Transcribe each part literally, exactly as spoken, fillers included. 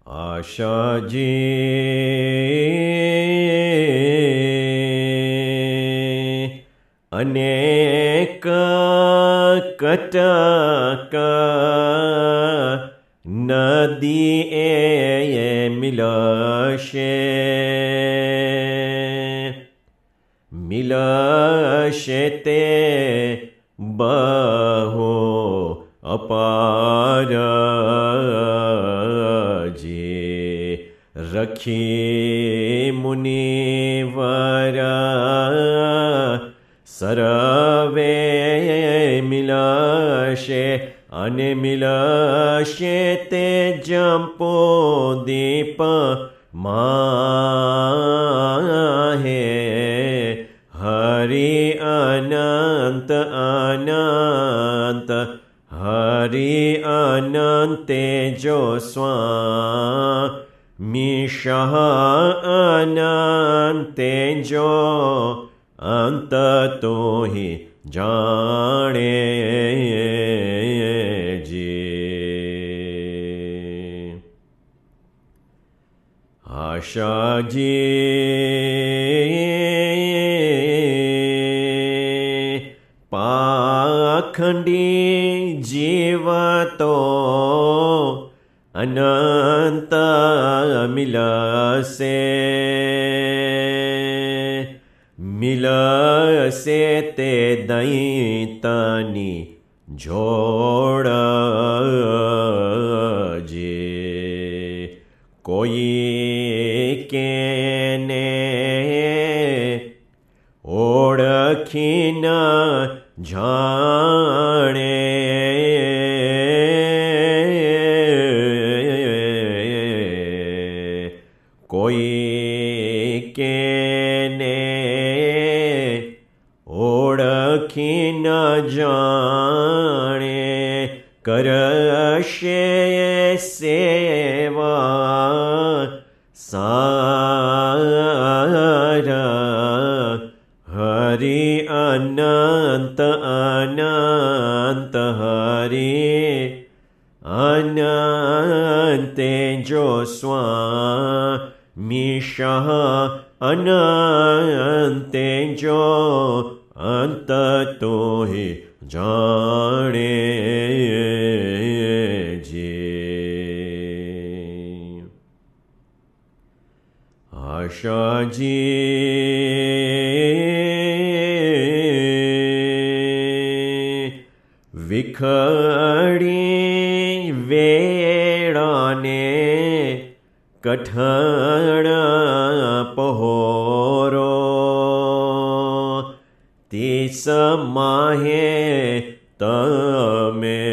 આશાજી અનેક કટક નદી એ મિલશે મિલશે તે બહુ અપાર જે રખી મુનિવર સર્વે મિલશે અને મિલશે તે જંપો દીપ માહે હરિ અનંત અનંત હરિ અનંતે જો સ્વામી શાહ અનંતે જો અંત તો હિ જાણે જે આશાજી પાખંડી જીવતો અનંત મિલશે મિલશે તે દૈતની જોડ જે કોઈ કેને ઓળખી ન જાણે કોઈ કેને ઓળખી ન જાણે કરશે સેવા સારા હરિ અનંત અનંત હરિ અનંતે જો સ્વામી શાહ અનંતે જો અંત તો હિ જાણે જે આશાજી વિખડી વેળાને કઠણ પહોરો તે સમાહે તમે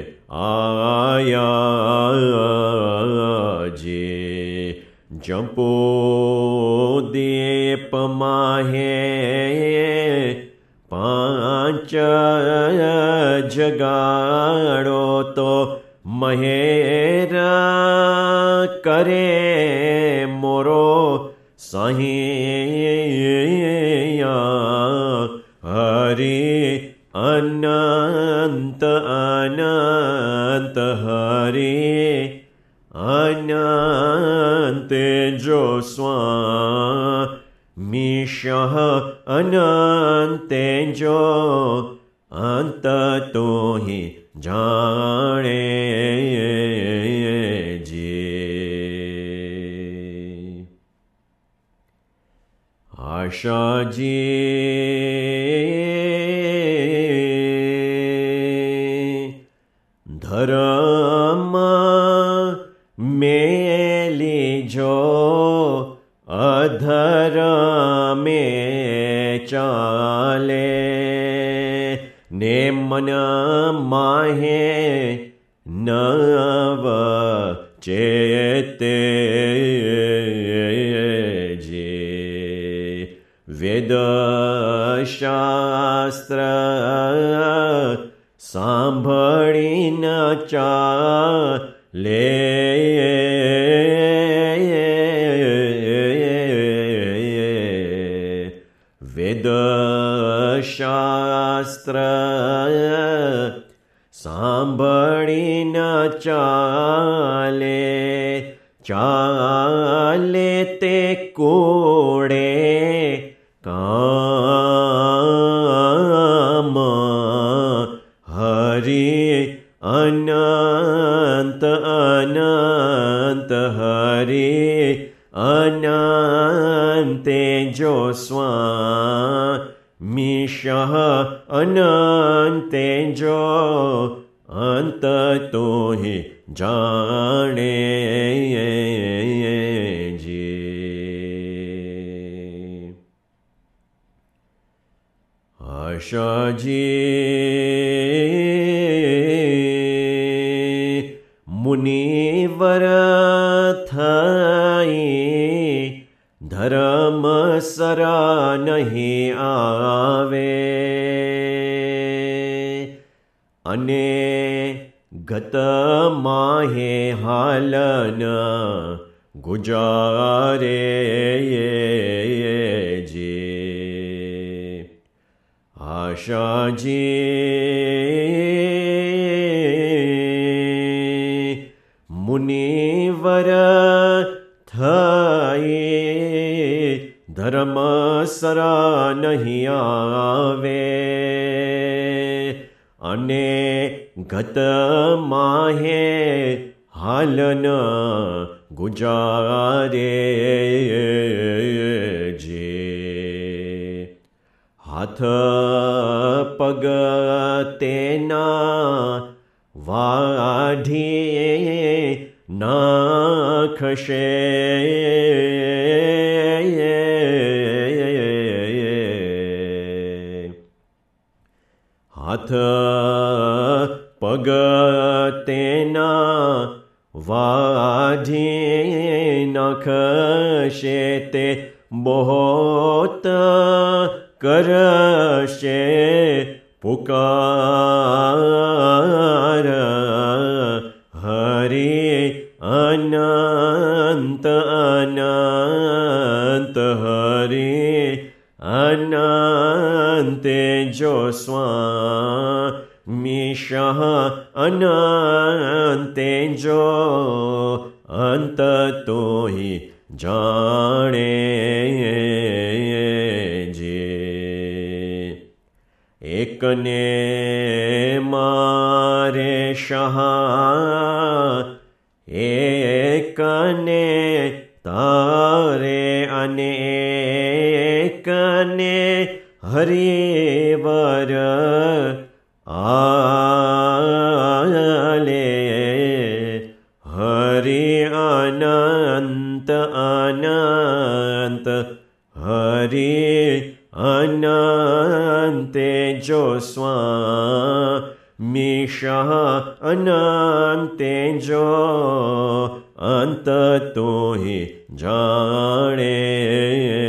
આયા જે જંપો દીપ માહે પાંચ જગાડો તો મહેર કરે મોરો સાહિયા હરિ અનંત અનંત હરિ અનંતે જો સ્વામી શાહ અનંતે જો અંત તો હિ જાણે જે આશાજી ધર્મ મેલી જો અધર્મે ચાલે ને મન માહે નવ ચેતે જે વેદ શાસ્ત્ર સાંભળી ન ચાલે વેદ શાસ્ત્ર સાંભળી ન ચાલે ચાલે તે કોડે કામ હરિ અનંત અનંત હરિ અનંતે જો સ્વામીશ અનંતે જો અંત તો હિ જાણે જે. આશાજી મુનિવર થઈ ધર્મ સરા નહીં આવે અને ગત માહે હાલન ગુજારે જે. આશાજી મુનિવર થઈ ધર્મ સરા નહીં આવે અને ગત માહે હાલન ગુજારે જે. હાથ પગ તેના વાઢીએ નાખશે હાથ પગ તેના વાઢી નાખશે તે બહોત કરશે પુકાર હરિ અનંત અનંત હરિ અનંતે જો સ્વામીશ અનંતે જો અંત તો હિ જાણે જે. એકને મારે શાહ એકને તારે અને એકને હરિવર આલે હરિ અનંત અનંત હરિ અનંતે જો સ્વામીશ અનંતે જો અંત તો હિ જાણે